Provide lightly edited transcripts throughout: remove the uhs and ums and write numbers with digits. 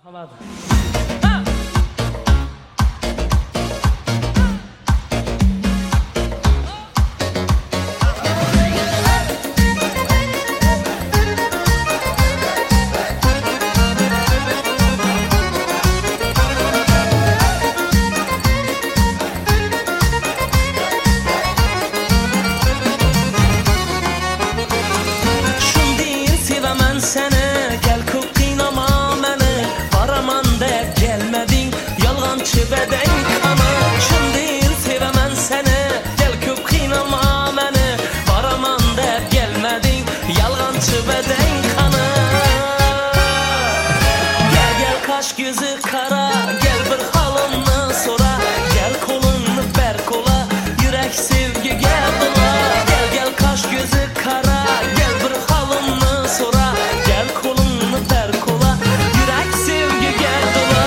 Havada. Beden kana şun değil sevemem seni. Gel köp kıynama beni. Varaman der gelmedin. Yalgancı beden kana. Gel gel kaş gözü kara. Gel bir halını sora. Gel kolunu ber kola. Yürek sevgi gel dola. Gel gel kaş gözü kara. Gel bir halını sora. Gel kolunu ber kola. Yürek sevgi gel dola.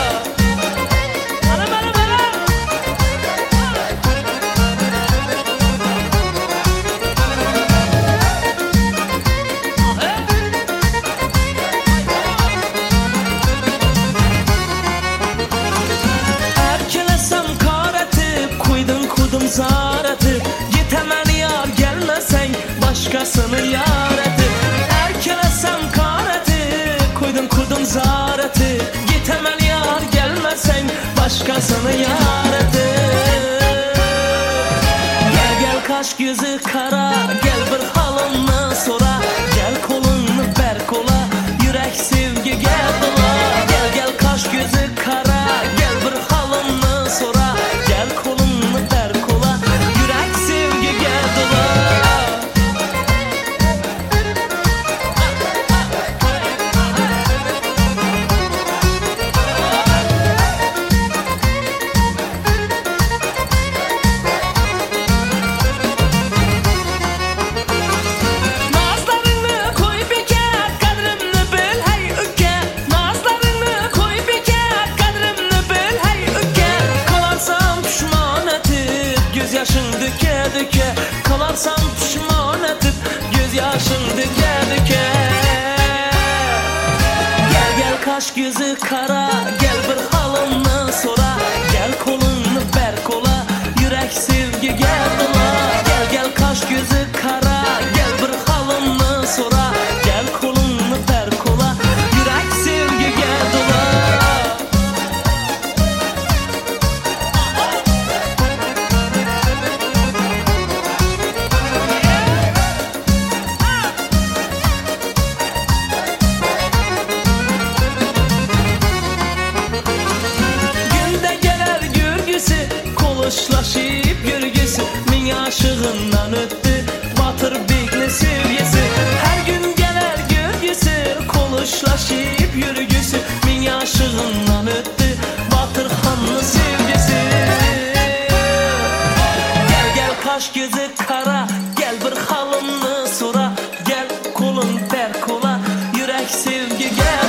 Zaratı yetemel yar gelmesen başkasını yar etip erkelesem kareti kudum zaratı yetemel yar gelmesen başkasını yar etip gel gel kaş gözü kara gel bir halını sora gel kolunu ber kola yürek sevgi gel dola gel gel kaş gözü kara gel bir halını sora gel kolunu ber kola yürek sevgi gel dola. Nazlarını koy bir kere kadrımını bil hey ükke nazlarını koy bir kere kadrımını bil hey ükke kalarsam pişman etip göz yaşın döke döke kalarsam pişman etip göz yaşın döke döke gel gel kaş gözü kara gel bir halını sora gel kolunu ber kola yürek sevgi gel dola gel gel kaş gözü kara gel bir halını sora gel kolunu ber kola yürek sevgi gel dola. Günde gelir görgüsü Koluşlaşıp yürgüsü Min aşığından öttü Batır bekle sevgisi Her gün gelir görgüsü Koluşlaşıp yürgüsü Min aşığından öttü Batır hanlı sevgisi Gel gel kaş gözü kara Gel bir halını sora Gel kolun ber kola Yürek sevgi gel